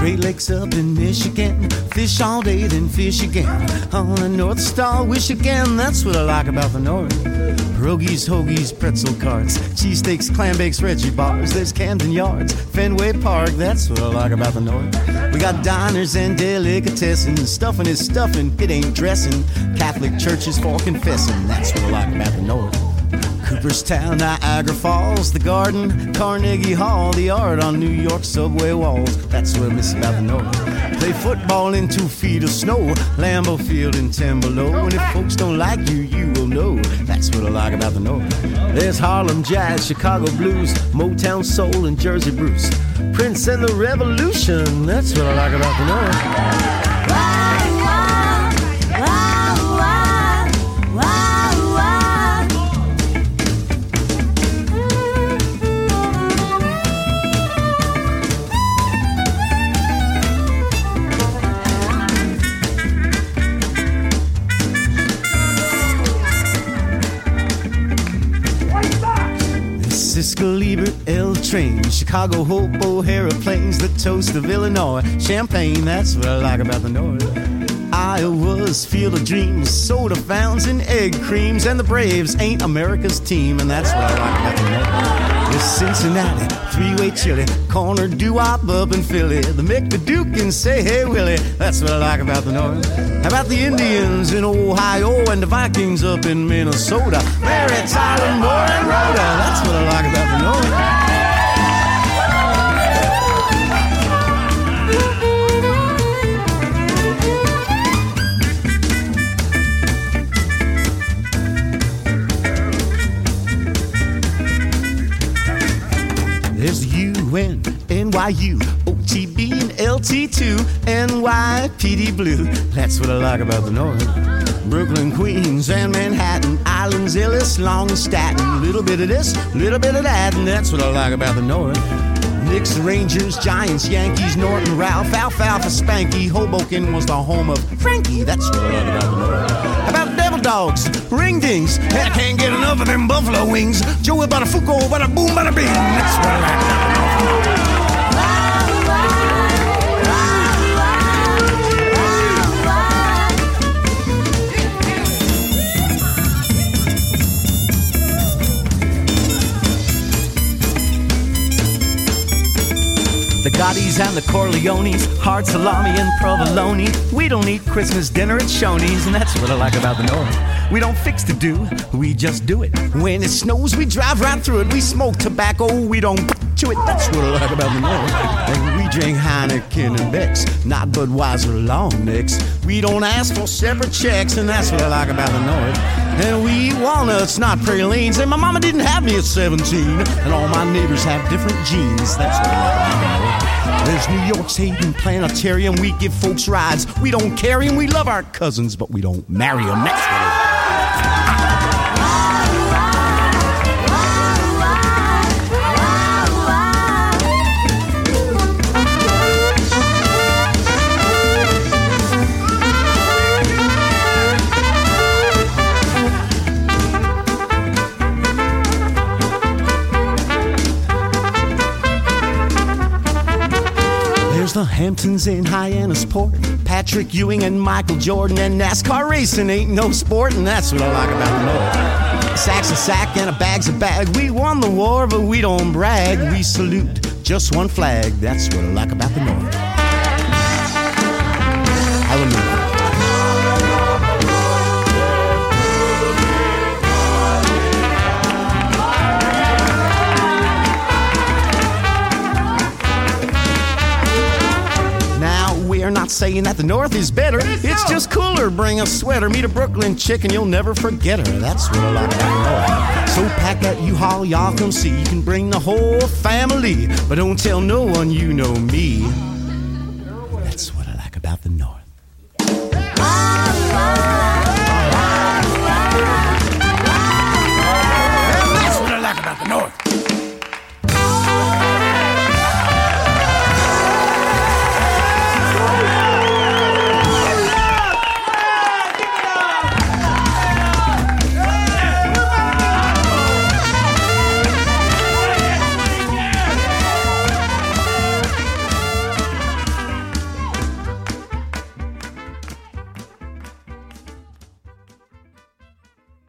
Great Lakes up in Michigan, fish all day, then fish again. On the North Star, wish again, that's what I like about the North. Pierogies, hoagies, pretzel carts, cheesesteaks, clam bakes, Reggie bars. There's Camden Yards, Fenway Park, that's what I like about the North. We got diners and delicatessen, stuffing is stuffing, it ain't dressing. Catholic churches for confessing, that's what I like about the North. Cooperstown, Niagara Falls, the Garden, Carnegie Hall, the art on New York subway walls. That's what I miss about the North. Play football in 2 feet of snow, Lambeau Field in Timberlow. And if folks don't like you, you will know. That's what I like about the North. There's Harlem Jazz, Chicago Blues, Motown Soul, and Jersey Blues. Prince and the Revolution, that's what I like about the North. Cisco, Liebert, L Train, Chicago, Hope, O'Hara Plains, the toast of Illinois, Champagne, that's what I like about the North. Iowa's Field of Dreams, soda fountains and egg creams, and the Braves ain't America's team, and that's what I like about the North. There's Cincinnati, three-way chili, corner doo-wop up in Philly, the Mick the Duke and say hey Willie, that's what I like about the North. How about the Indians in Ohio and the Vikings up in Minnesota, Mary Tyler Moore and Rhoda, that's what I like about the North. There's UN, NYU, OTB, and LT2, NYPD Blue. That's what I like about the North. Brooklyn, Queens, and Manhattan, Islands, Ellis, Long, and Staten. Little bit of this, little bit of that, and that's what I like about the North. Knicks, Rangers, Giants, Yankees, Norton, Ralph, Alfalfa, Spanky. Hoboken was the home of Frankie. That's what I like about the North. How about Devil Dogs, Ring Dings? I can't get enough of them buffalo wings. Joey Buttafuoco, bada boom, bada bing. That's what I like about the North. The Gottis and the Corleones, hard salami and provolone. We don't eat Christmas dinner at Shoney's, and that's what I like about the North. We don't fix to do, we just do it. When it snows, we drive right through it. We smoke tobacco, we don't chew it. That's what I like about the North. And we drink Heineken and Beck's, not Budweiser long necks. We don't ask for separate checks, and that's what I like about the North. And we eat walnuts, not pralines. And my mama didn't have me at 17. And all my neighbors have different genes. That's what I like about the North. There's New York's Hayden Planetarium. We give folks rides. We don't carry them. We love our cousins, but we don't marry them. That's what I like. There's the Hamptons in Hyannisport, Patrick Ewing and Michael Jordan, and NASCAR racing ain't no sport, and that's what I like about the North. Sacks a sack and a bag's a bag. We won the war, but we don't brag. We salute just one flag. That's what I like about the North. Hallelujah. We're not saying that the North is better. It's just cooler. Bring a sweater. Meet a Brooklyn chick and you'll never forget her. That's what I like about the North. So pack that U-Haul, y'all come see. You can bring the whole family, but don't tell no one you know me. That's what I like about the North.